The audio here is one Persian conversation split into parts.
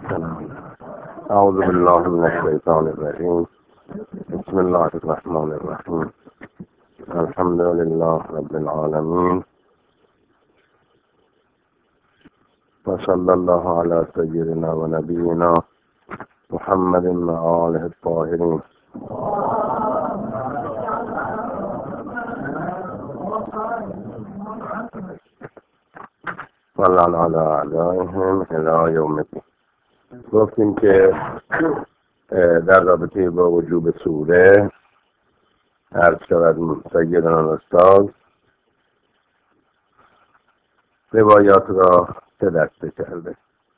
أعوذ بالله من الشيطان الرجيم. بسم الله الرحمن الرحيم. الحمد لله رب العالمين، وصلى الله على سيدنا ونبينا محمد وآله الطاهرين. ولعن على أعدائهم إلى يوم الدين. گفتیم که در رابطه با وجوب سوره عرض شود سیدنا استاد روایات را سه دسته کرده.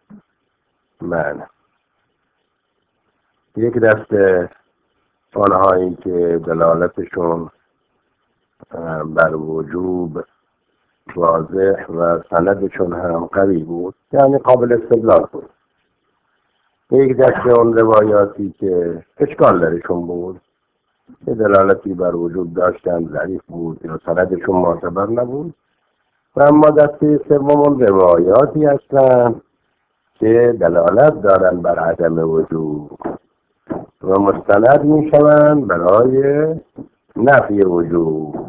یک دسته آنهایی که دلالتشون بر وجوب واضح و سندشون هم قوی بود، یعنی قابل استدلال بود. یک دسته اون روایاتی که اشکال درشون بود، که دلالتی بر وجود داشتن ضعیف بود یا سندشون معتبر نبود. و اما دسته سوم اون روایاتی هستند که دلالت دارن بر عدم وجود و مستند می شوند برای نفی وجود.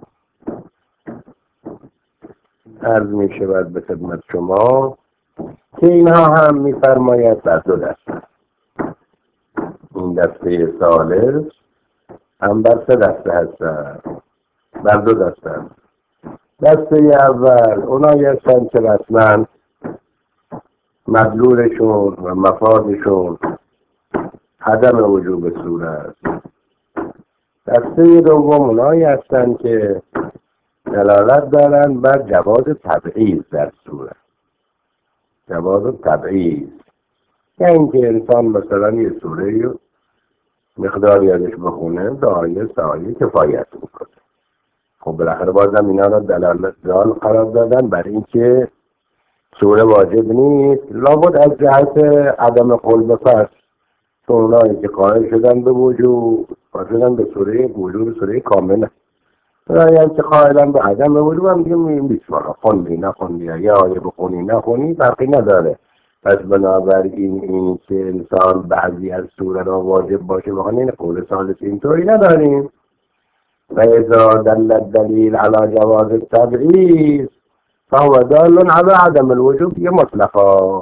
عرض می شود به خدمت شما که اینها هم می فرماید بر دو دسته. این دسته ثالث هم بر سه دسته هستند، بر دو دسته هستند. دسته اول اونایی هستند که رسما مدلولشون و مفادشون عدم وجوب سوره است. دسته دوم اونایی هستند که دلالت دارن بر جواز تبعیض در سوره. جواز تبعیض یعنی اینکه انسان مثلا یه سوره مقداری ازش بخونه، دعایه سایه کفایت میکنه. خب بالاخره بازم اینا را دلالت دال قرار دادن بر اینکه سوره واجب نیست، لابد از جهت عدم قلب پس اونایی که قائل شدن به وجود شدن به سوره وجود، سوره کامله. اونایی که قائلن به عدم وجود هم دیگه میگیم بیسمارا، خوندی نخوندی، یا آیه بخونی نخونی فرقی نداره. پس بنابراین این که انسان بعضی از سوره را واجب باشه بخونه، این قول ثالث اینطوری نداریم. و اذا دل الدلیل علی جواز التبعیض فهو دال علی عدم الوجوب یه مطلقا.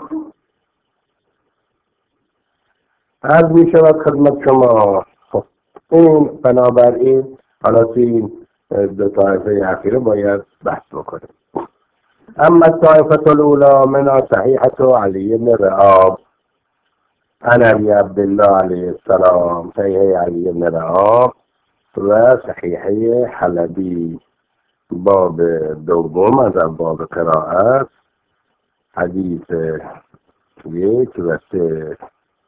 عرض می شود خدمت شما این بنابراین حالا این دو طایفه اخیره باید بحث بکنیم. اما الطائفة الاولى من صحیحة علی بن رعاب عن ابی عبدالله علیه السلام، صحیحه علی بن رعاب و صحیحه حلبی باب دوم از باب قرائت، حدیث 1 و 3.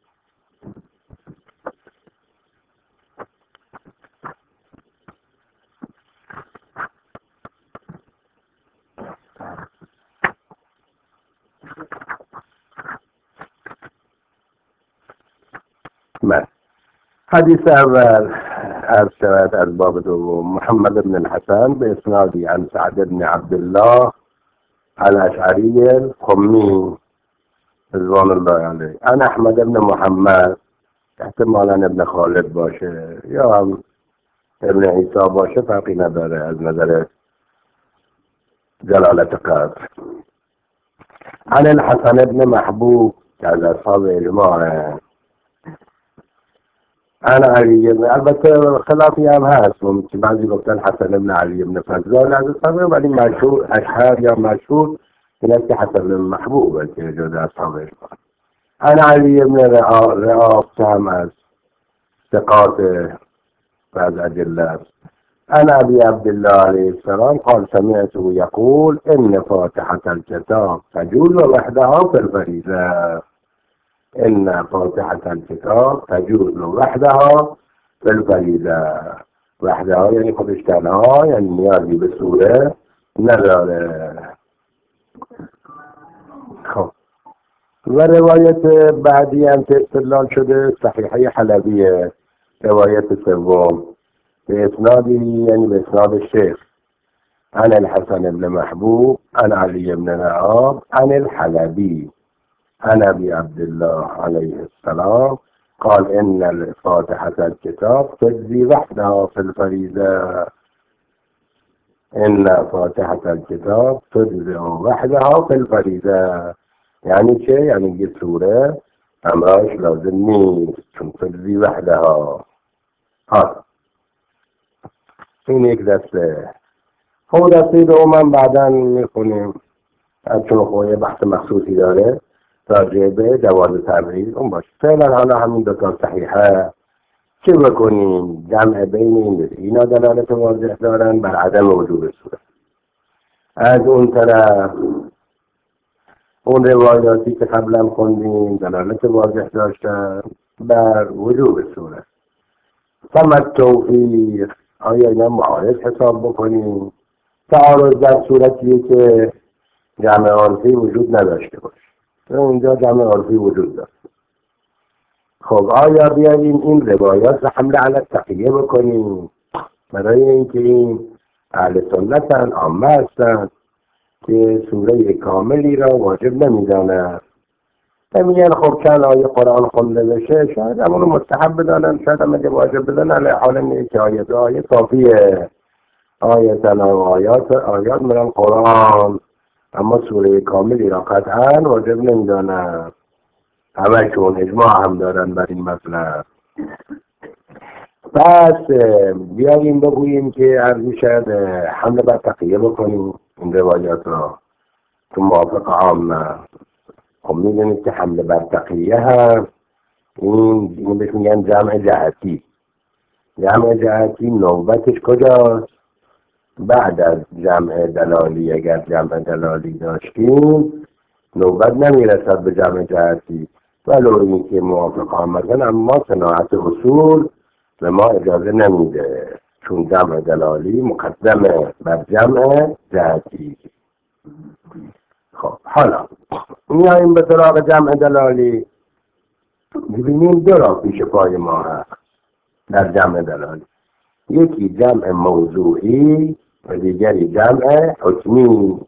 حدیث اول عرض شود از باب دوم. محمد بن الحسن به اسنادی عن سعد بن عبدالله الاشعری القمی رضوان الله علیه عن احمد بن محمد، احتمالا ابن خالد باشه یا هم ابن عیسی باشه، فرقی نداره از نظر جلالت قدر. عن الحسن بن محبوب که از اصحاب اجماع. عن علی بن، البته خلافی هم هست که بعضی گفتن حسن بن علی بن فضال از اصحاب، ولی مشهور اشهر یا مشهور این است که حسن بن محبوب که جز اصحاب اجماع. عن علی بن رعاب هم از ثقات و از اجله. عن ابي عبد الله عليه السلام قال سمعته يقول ان فاتحة الكتاب تجوز وحدها في الفريضة. ان فاتحة الكتاب تجوز وحدها في الفريضة. وحدها یعنی خودش تنها، یعنی نیازی به سوره نداره. خب و روایت بعدی هم که استدلال شده صحیحه حلبیه، روایت سوم به اسنادی یعنی به اسناد شیخ عن الحسن بن محبوب عن علی بن رعاب عن الحلبی عن ابي عبد الله عليه السلام قال ان فاتحة الكتاب تجزي وحدها في الفريضة. ان فاتحة الكتاب تجزي وحدها في الفريضة. يعني چه؟ يعني یه سوره امراش لازم نیست چون تجزی وحدها. حالا این یک دسته. خب دسته دوم بعدا میخونیم چون خب یه بحث مخصوصی داره راجع به جواز تبعید اون باشه. فعلا حالا همین دو تا صحیحه چه بکنیم؟ جمع بین این دو اینا دلالت واضح دارن بر عدم وجوب سوره. از اون طرف اون روایاتی که قبلا خوندیم دلالت واضح داشتن بر وجوب سوره. فمت توفیق آیا اینا معارض حساب بکنیم؟ تعارض در صورتیه که جمع عرفی وجود نداشته باشه. اینجا جمع عرفی وجود داره. خب آیا بیاییم این روایات را حمله علی التقیه بکنیم برای اینکه این اهل سنتن عامه هستن که سوره کاملی را واجب نمیدانند. نمیگن خب چند آیه قرآن خونده بشه شاید همونو مستحب بدانن، شاید هم اگه واجب بدن علی حال نیست که آیه کافیه. آیتن آیات میرن قرآن اما سوره کاملی را قطعا واجب نمیدانن. همشون اجماع هم دارن بر این مطلب. پس بیاییم بگوییم که عرضی شاید حمله بر تقیه بکنیم این روایات را تو موافق عامه. خب میدونید که حمله بر تقیه هم این بهش میگن جمع جهتی. جمع جهتی نوبتش کجاست؟ بعد از جمع دلالی. اگر جمع دلالی داشتیم نوبت نمیرسد به جمع جهتی ولو این که موافق آمدن، اما صناعت اصول به ما اجازه نمیده چون جمع دلالی مقدمه بر جمع جهتی. خب حالا میاییم به سراغ جمع دلالی. ببینیم دو را پیش پای ما هست در جمع دلالی. یکی جمع موضوعی و دیگری جمع حکمی.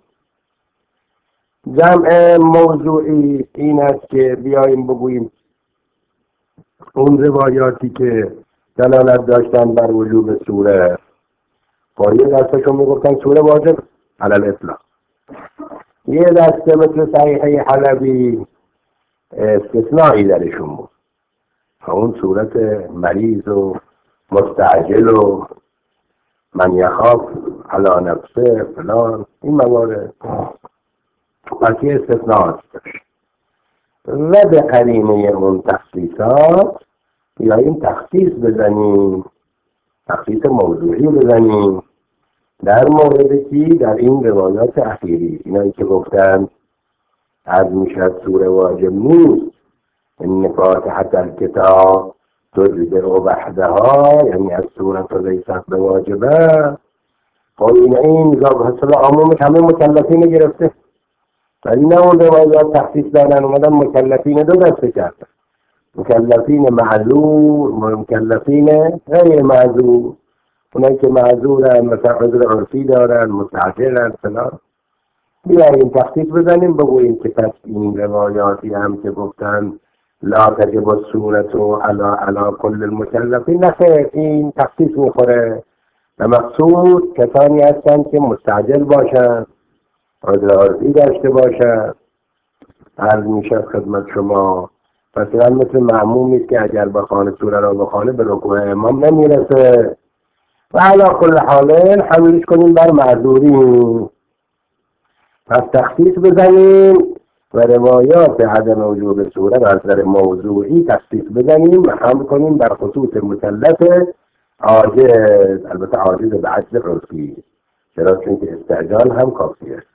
جمع موضوعی این است که بیاییم بگوییم اون روایاتی که دلالت داشتن بر وجوب سوره پایه دستشون میگفتن سوره واجب علی الاطلاق. یه دسته مثل صحیحه حلبی استثنایی درشون بود، اون صورت مریض و مستعجل و من یخاف علی نفسه فلان این موارد بلکه استثناءات داشت و به قرینه اون تخصیصات یا این تخصیص بزنیم، تخصیص موضوعی بزنیم در موردی در این روایات اخیری اینایی که گفتن از میشد سوره واجب نیست این فاتحة الکتاب تجزئ وحدها یعنی از سورة لیست بواجبه. خب این حصل عمومش همه مکلفین گرفته ولی نه اون روایات تخصیص دادن اومدن مکلفین دو دسته کردن، مکلفین معذور مکلفین غیر معذور. اونایی که معذورن مثلا عذر عرفی دارن مستعجلن فلان بیاییم تخصیص بزنیم بگوییم که پس این روایاتی هم که گفتن لا تجب السورة علی کل المکلفین نخیر این تخصیص میخوره و مقصود کسانی هستن که مستعجل باشن عذر عرفی داشته باشن. عرض میشه خدمت شما مثلا مثل معمومی است که اگر بخوانه سوره را بخوانه به رکوع امام نمیرسه و علی کل حال حملش کنیم بر معذورین. پس تخصیص بزنیم و روایات عدم وجوب سوره را از نظر موضوعی تخصیص بزنیم و حمل کنیم بر خصوص مکلف عاجز، البته عاجز به عجز عرفی، چرا چون که استعجال هم کافی است.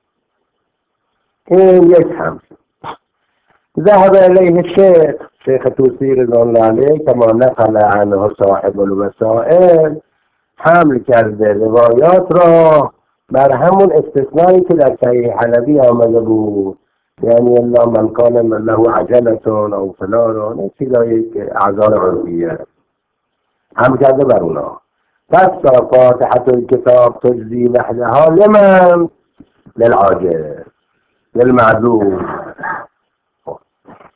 این یک حمل. ذهب الیه شیخ توسی رضوان الله علیه کما نقل عنه صاحب الوسائل حمل کرده روایات را بر همون استثنایی که در صحیح حلبی آمده بود، یعنی الا من کان له عجلتون او فلان و چیزایی که اعذار عرفیه حمل کرده بر اونا. پس فاتحة الکتاب تجزی وحدها لمن؟ للعاجز للمعذور.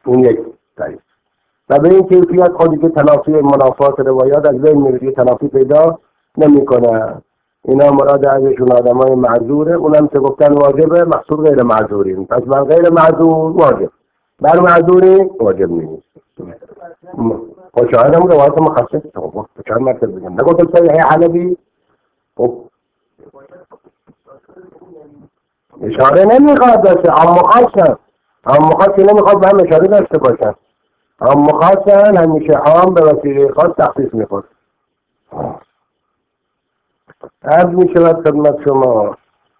این یک طریق. و به این کیفیت خودی که تنافی منافات روایات از بین میره، تنافی پیدا نمیکنه. اینا مراد ازشون آدمای معذوره، اونم که گفتن واجبه، مقصود غیر معذورین. پس بر غیر معذور واجب، بر معذوری واجب نیست. شاید هم روایت مخصص چند مرتب بگم نگفتم صحیح حلبی. خب اشاره نمیخواد داشته، اما خاصن، اما خاص که نمیخواد به هم اشاره داشته باشن، اما خاصن همیشه عام به وسیله خاص تخصیص میخواد. عرض میشود خدمت شما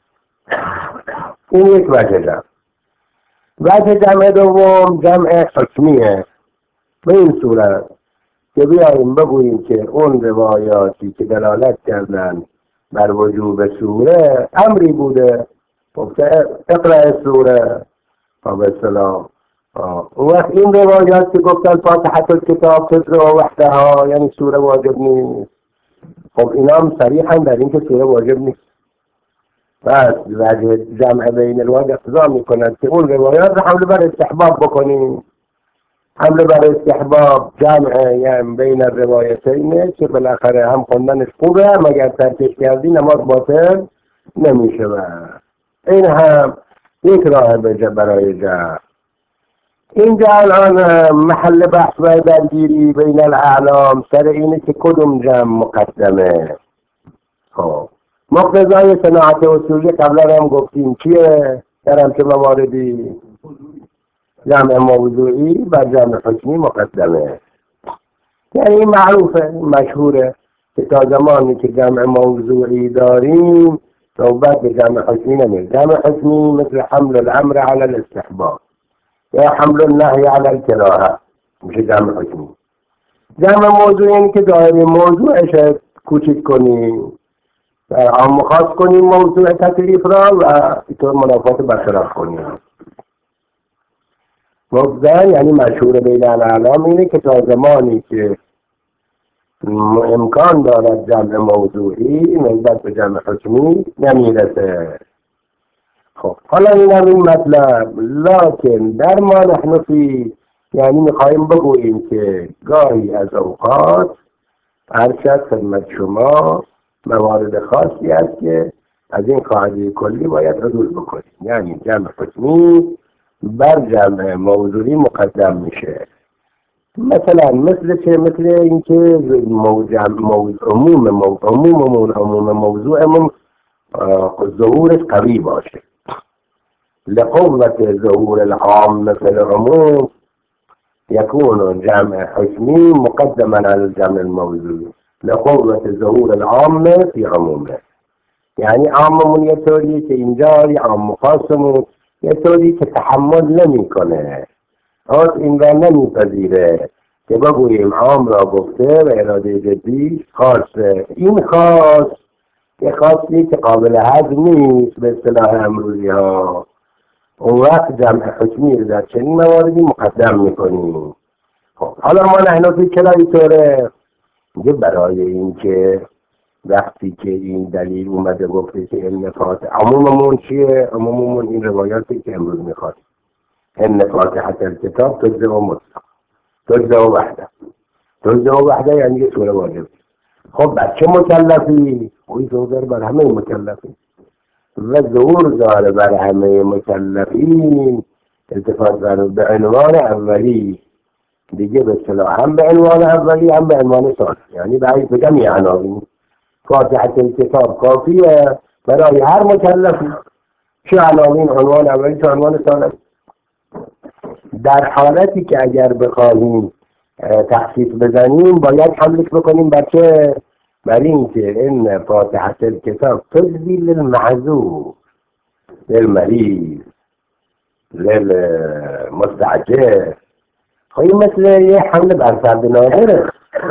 این یک وجه جمع. وجه جمع دوم جمع حکمیه، به این صورت که بیاییم بگوییم که اون روایاتی که دلالت کردن بر وجوب سوره امری بوده، گفته اقرأ سوره و به اصطلاح اون وقت این روایات که گفتن فاتحه الکتاب تتلو وحدها یعنی سوره واجب نیست، خب اینا هم صریحا در این که سوره واجب نیست. پس وجه جمع بین الوجه اقتضا میکند که اون روایات رو حمل بر استحباب بکنیم. حمل بر استحباب جمع یعنی بین الروایتین که بالاخره هم خوندنش خوبه، مگر ترکش کردی نماز باطل نمیشه. این هم یک راه برای جمع. اینجا الان محل بحث و درگیری بین الاعلام سر اینه که کدوم جمع مقدمه. خب مقتضای صناعت اصولی قبلا هم گفتیم چیه در همچه مواردی؟ جمع موضوعی و جمع حکمی مقدمه. یعنی معروفه مشهوره که تا زمانی که جمع موضوعی داریم نوبت به جمع حکمی نمیره. جمع حکمی مثل حمل الامر علی الاستحباب یا حمل النهی علی الکراهه میشه جمع حکمی. جمع موضوعی یعنی که دایره موضوعش کوچک کنیم، عام خاص کنیم موضوع تکلیف را و اینطور منافات برطرف کنیم. مقدم یعنی مشهور بین الاعلام اینه که تا زمانی که امکان دارد جمع موضوعی نسبت به جمع حکمی نمیرسه. خب حالا این مطلب لکن در ما نحن فی، یعنی میخواییم بگوییم که گاهی از اوقات ارشد خدمت شما موارد خاصی است که از این قاعده کلی باید عدول بکنیم، یعنی جمع حکمی بر جمع موضوعی مقدم میشه. مثلا مثل چه؟ مثل اینکه عموم موضوعمون ظهورش قوی باشه، لقوة ظهور العام مثل العموم يكون جمع حكمي مقدما على الجمع الموضوعي لقوة ظهور العام في عمومه. يعني عاممون یه طوری که اینجا یا عام خاصمون یه طوری که تحمل نمی کنه، این را نمیپذیره که بگوییم عام را گفته و اراده جدی خاصه. این خاص که خاصی که قابل هضم نیست به اصطلاح امروزی ها، اون وقت جمع حکمی رو در چنین مواردی مقدم میکنیم. خب حالا ما نحنفی چرا اینطوره؟ میگه برای این که وقتی که این دلیل اومده گفته که علم فاتحه عموممون چیه؟ عموممون این روایاتی که امروز میخواد ان فاتحه الکتاب تجزئ و مطلق تجزئ و وحده. تجزئ و وحده یعنی یه سوره واجب. خب بچه مکلفی؟ اوی ظهور بر همه مکلفی و ظهور داره بر همه مکلفین التفات به عنوان اولی دیگه، به اصطلاح هم به عنوان اولی هم به عنوان ثانی، یعنی به جمعی عناوین. فاتحه الکتاب کافیه برای هر مکلفی، چه عناوین، عنوان اولی چه عنوان ثانی. در حالتی که اگر بخواهیم تخصیص بزنیم باید حملش بکنیم بر چه؟ بر این که ان فاتحه الکتاب تجزی للمعذور للمریض للمستعجل. خیلی مثل یه حمل بر فرد نادره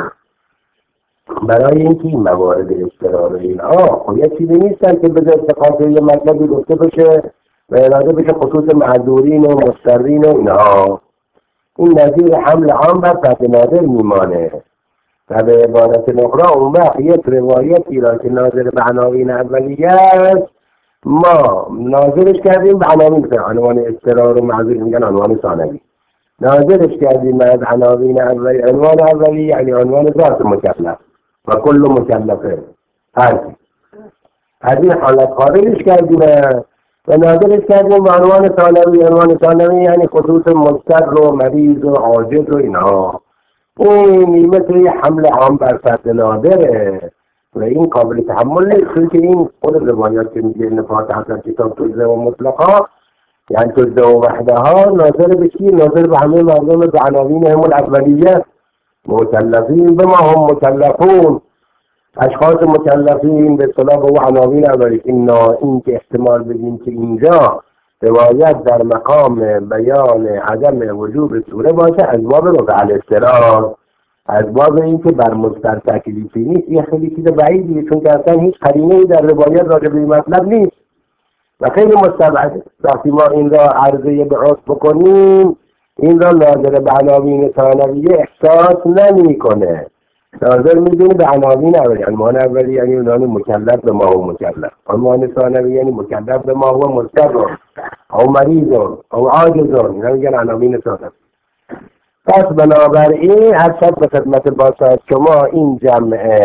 برای اینکه این موارد اضطرار این خب یه چیزی نیستن که به استقاطه یه مطلبی گفته بشه و اراده بشه خصوص معذورین و مضطرین و اینها. این نظیر حمل عام بر فرد نادر میمانه و به عبارت نقرا اون وقت یک روایتی را که ناظر به عناوین اولیه است ما ناظرش کردیم به عنوان اضطرار و معذور میگن عنوان ثانوی. ناظرش کردیم از عناوین اولی. عنوان اولی یعنی عنوان ذات مکلف و کل مکلفه هر از این حالت خارجش کردیم و ناظرش کردیم به عنوان ثانوی. عنوان ثانوی یعنی خصوص مضطر و مریض و عاجز و اینا. این مثل یه حمل عام بر فرد نادره و این قابل تحمل نیست، چون که این خود روایات که میگه این فاتحه کتاب تجزه و مطلقا یعنی تجزه و وحده ها ناظر به کی؟ ناظر به همه مردم به عناوین هم الاولیه مکلفین به ما هم مکلفون، اشخاص مکلفین به اصطلاح به عناوین اولیه. این که احتمال بدیم که اینجا روایت در مقام بیان عدم وجوب سوره باشه از باب رفع الاضطرار، از باب این که بر مضطر تکلیفی نیست، یه خیلی چیز بعیدیه، چون که اصلا هیچ قرینه‌ای در روایت راجع به این مطلب نیست و خیلی مستبعده. وقتی ما این را عرضه به عرف بکنیم این را ناظر به عناوین ثانویه احساس نمی‌کنه، ناظر می‌دونه به عناوین اولیه. عنوان اولی یعنی اونان مکلف به ما و مکلف، عنوان ثانوی یعنی مکلف به ما و مضطر او مریض او عاجز، اینا میگن عناوین ثانوی. پس بنابراین ارشد به خدمت باشد شما این جمع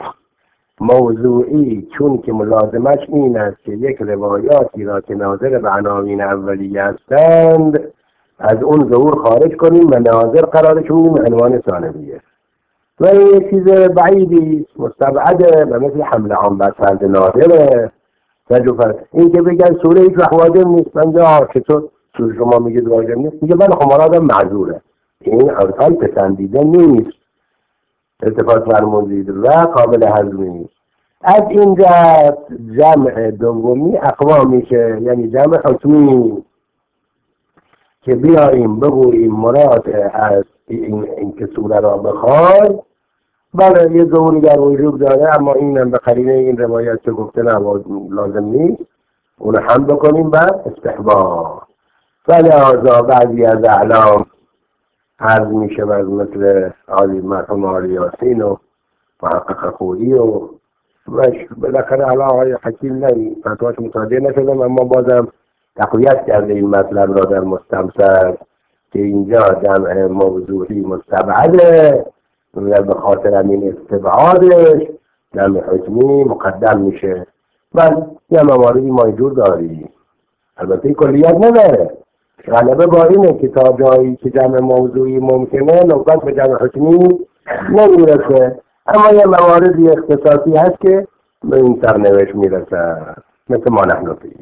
موضوعی چون که ملازمش این است که یک روایاتی را که ناظر به عناوین اولیه هستند از اون ظهور خارج کنیم و ناظر قرارش بدیم عنوان ثانویه و این یک چیز بعیدی مستبعده و مثل حمل عام بر فرد نادره. این که بگن سوره هیچ وقت واجب نیست، من چطور سوره شما میگید واجب نیست؟ میگه بله خب مرادم معذوره، این ارکان پسندیده نیست، التفات فرمودید و قابل هضم نیست. از این جمع دومی اقوا میشه، یعنی جمع حکمی که بیاییم بگوییم مراد از این که سوره را بخواد بله یه ظهوری در وجود داره، اما اینم به قرینه این روایت که گفته لازم نیست اون هم بکنیم بر استحباب. فلذا بعضی از اعلام عرض می شود مثل مرحوم عالی یاسین و محقق خویی و بالاخره آقای حکیم فتواش متوجه نشدم، اما بازم تقویت کرده این مطلب را در مستمسک که اینجا جمع موضوعی مستبعده و به خاطر این استبعادش جمع حکمی مقدم میشه. من یه مواردی ما اینجور داریم، البته این کلیت نداره، غالبه با اینه که تا جایی که جمع موضوعی ممکنه نوبت به جمع حکمی نمیرسه، اما یه مواردی اختصاصی هست که به این سرنوشت میرسه مثل ما نحن فیه.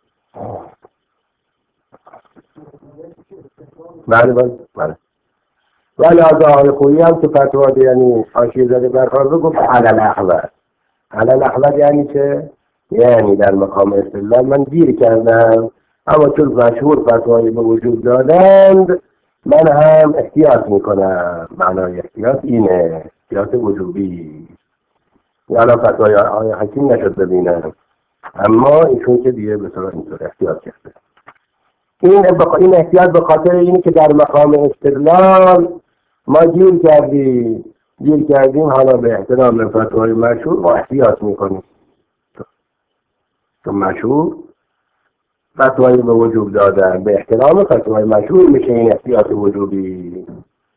بله ولی از آقای خویی هم که فتوا ده یعنی حاشیه زده برخواد رو گفت علل احوال یعنی چه؟ یعنی در مقام استدلال من گیر کردم، اما چون مشهور فتوایی به وجود دادند من هم احتیاط میکنم. معنای احتیاط اینه، احتیاط وجوبی، یعنی فتوای آقای حکیم نشد ببینم، اما ایشون که دیگه بسیار اینطور احتیاط کرده. این احتیاط به خاطر اینه که در مقام استدلال ما گیر کردیم حالا به احترام فتوای مشهور ما احتیاط میکنیم، چون مشهور فتوایی به وجود دادن، به احترام فتوای مشهور میشه این احتیاط وجوبی.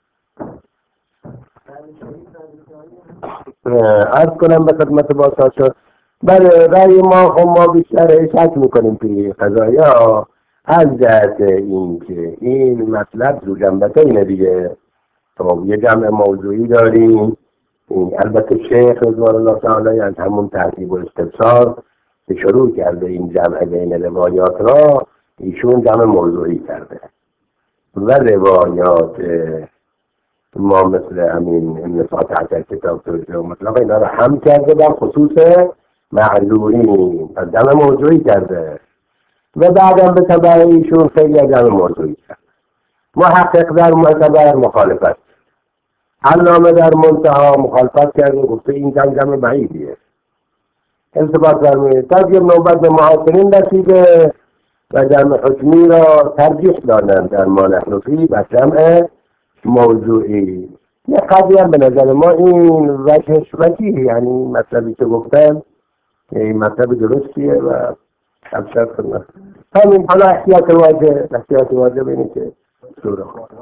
عرض کنم به خدمت باشد بله رأی ما بیشتر شک میکنیم توی قضایا از جهت این که این مطلب دو جنبتینه دیگه. خب یه جمع موضوعی داریم، البته شیخ رضوان الله تعالی از همون ترتیب و استفسار که شروع کرده این جمع بین روایات را ایشون جمع موضوعی کرده و روایات ما مثل همین فاتحه کتاب توجیه و مطلق اینا را هم کرده در خصوص معذورین و جمع موضوعی کرده و بعدم به تبع ایشون خیلی جمع موضوعی کرده. محقق در معتبر مخالفت، علامه در منتها مخالفت کرده، گفته این جمع بعیدیه، التباط فرمودید. ترجیح نوبت به معاصرین رسیده و جمع حکمی را ترجیح دادن در ما نحن فیه و جمع موضوعی. یه قضیه هم به نظر ما این وجهش وجیه، یعنی مطلبی که گفتن این مطلب درستیه و ابشر خدمت همین. حالا احتیاط واجب اینه که سوره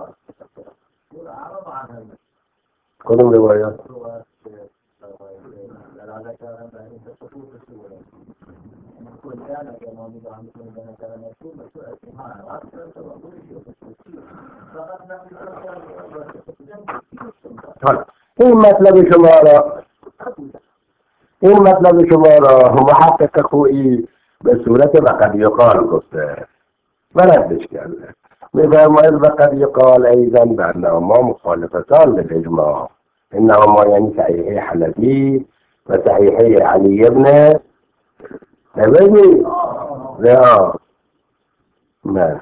کدوم روایات؟ این مطلب شما را محقق خویی به صورت وقد یقال گفته و ردش کرده. می‌فرماید وقد یقال ایضا بأنهما مخالفتان للإجماع، إنهما یعنی صحیحه حنفی و صحیحه علی ابن نبی. نه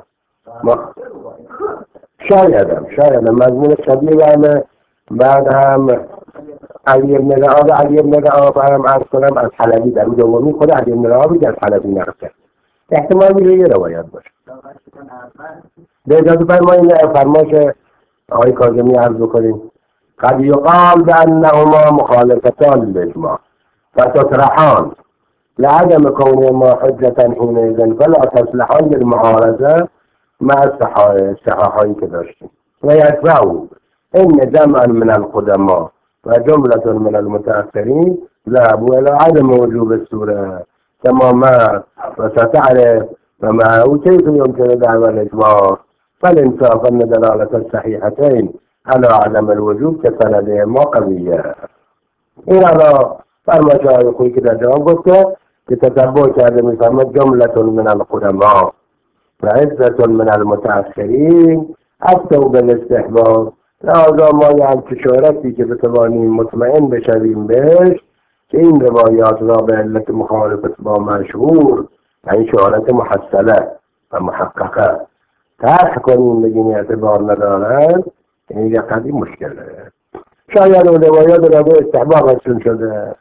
شایدم مضمون شبیه همه. بعد هم علی ابن رعاب هم عرض کنم از حلبی در اون دومی خود علی ابن رعابی که از حلبی نقل کرد. احتمال میره یه روایت باشه. به اجازه فرمایش آقای کاظمی عرض بکنیم. قد یقال بأنهما مخالفتان للإجماع فتطرحان لعدم كونهما حجة حينئذ فلا تصلحان للمعارضة مع الصحاحين که داشتیم. و یتبعوا ان جمعا من القدماء و جملة من المتأخرين ذهبوا الى عدم وجوب السورة تماما وستعرف ومعه كيف يمكن دعوى الإجماع فالانصاف ان دلالة الصحيحتين على عدم الوجوب كسندهما قوية. این را فرمایش های خویی که در جواب گفته که تتبع کرده میفرماد جملة من القدماء و عدة من المتأخرین افتوا بالاستحباب. لذا ما یه همچه شهرتی که بتوانیم مطمئن بشویم بهش که این روایات را به علت مخالفت با مشهور این شهرت محصله و محققه طرح کنیم بگیم اعتبار ندارند، این یه قدی مشکله. شاید اون روایات را به استحباب هستون شده.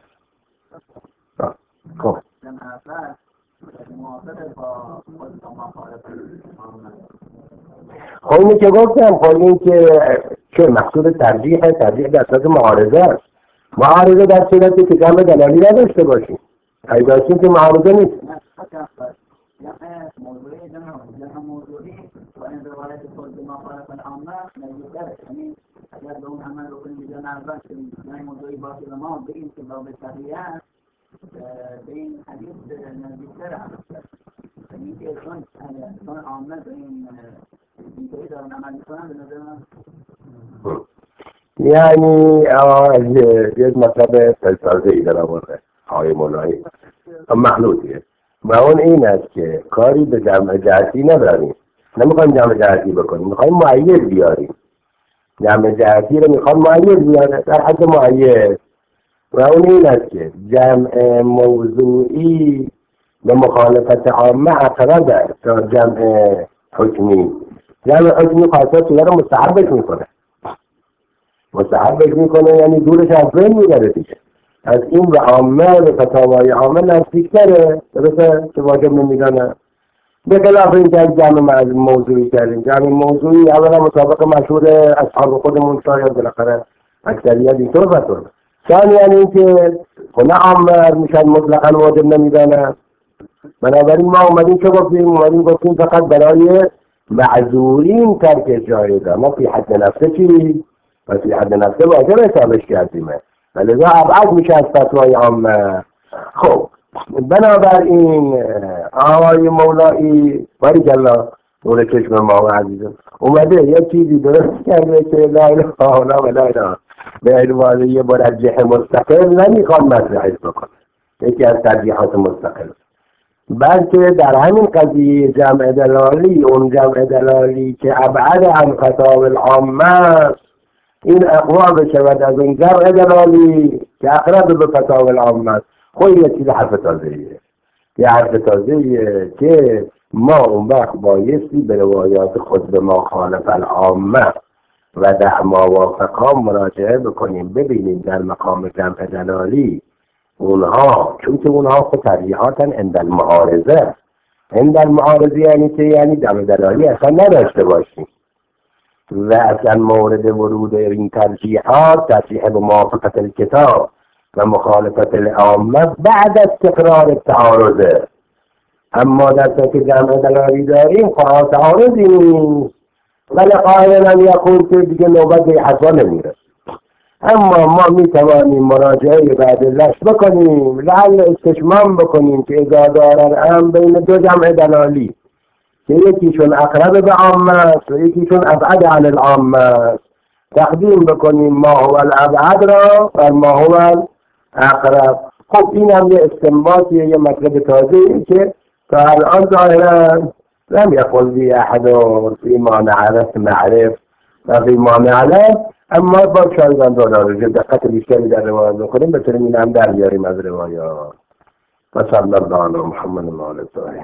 خب اینی که گفتم این که چه مقصود ترجیح در صورت معارضه است. معارضه در صورتی که جمع دلالی نداشته باشیم. اگه داشتیم که معارضه نیست. موضوعی و این روایت خود ما خالف العامه نزدیک‌تره. یعنی اگر به اون عمل رو کنیم بیان اول که این موضوعی باشه و ما بگیم که باب صحیح است به این حدیث نزدیک‌تره. یعنی که چون عامه به این اینطوری دارن عمل می‌کنن به نظر من یعنی یک مطلب تازه‌ای در آورده آقای مولایی مخلوطیه و اون این است که کاری به جمع جهتی نداریم. نمیخوایم جمع جهتی بکنیم، میخوایم معید بیاریم. جمع جهتی رو میخوام معید بیاره در حد معید و اون این است که جمع موضوعی به مخالفت عامه اقربه تا جمع حکمی. جمع حکمی خاصه سوره رو مستحبش میکنه یعنی دورش از بین میبره دیگه. از این و عامه و فتاوای عامه نزدیکتره درسته که واجب نمیدانه. به خلاف این که جمع موضوعی کردیم. جمع موضوعی اولا مطابق مشهور اصحاب خودمون شاید بالاخره اکثریت اینطور بطور. ثانیاً این که خونه عامه میشن مطلقاً واجب نمیدانه. بنابراین ما اومدیم گفتیم فقط برای معذورین ترک جایزه. ما فی حد نفسه چی؟ و فی حد نفسه واجب حسابش کردیمه. ولذا ابعد میشه از فتوای عامه. خب بنابراین آقای مولایی باریکالله نور چشم ما و عزیزم اومده یه چیزی درست کرده که لا اله الا الله به عنوان یه مرجح مستقل نمیخواد مطرحش بکنه، یکی از ترجیحات مستقل، بلکه در همین قضیه جمع دلالی، اون جمع دلالی که ابعد عن خطاب العامه این اقوا بشود از اون جمع دلالی که اقرب به فتاوی العامه. خود یه چیز حرف تازه‌ایه، یه حرف تازه‌ایه که ما اون وقت بایستی به روایات خود به ما خالف العامه و در ما وافقا مراجعه بکنیم، ببینیم در مقام جمع دلالی اونها، چون که اونها خود ترجیحاتن عند المعارضه. عند المعارضه یعنی که یعنی جمع دلالی اصلا نداشته باشیم و اصلا مورد ورود این ترجیحات ترجیح به موافقت الکتاب و مخالفت العامه بعد از تکرار التعارضه. اما در صورت جمع دلالی داریم خواهد تعارضی نیست ولی قائلا یقول که دیگه نوبت به حسا نمیره. اما ما می توانیم مراجعه به ادله‌اش بکنیم، لعل استشمام بکنیم که اذا دار الامر بین دو جمع دلالی که یکیشون اقرب به عامه است و یکیشون ابعد عن العامه است، تقدیم بکنیم ما هو الابعد را بر ما هو الاقرب. خب این هم یه استنباطیه، یه مطلب تازه‌ای که تا الان ظاهرا لم يقل بی احد فيما نعرف و فيما نعلم، اما با شایدان دارد دقت بیشتری در روایات بکنیم بتونیم این هم در بیاریم از روایات. و صلی الله علی محمد و آله الطاهرین.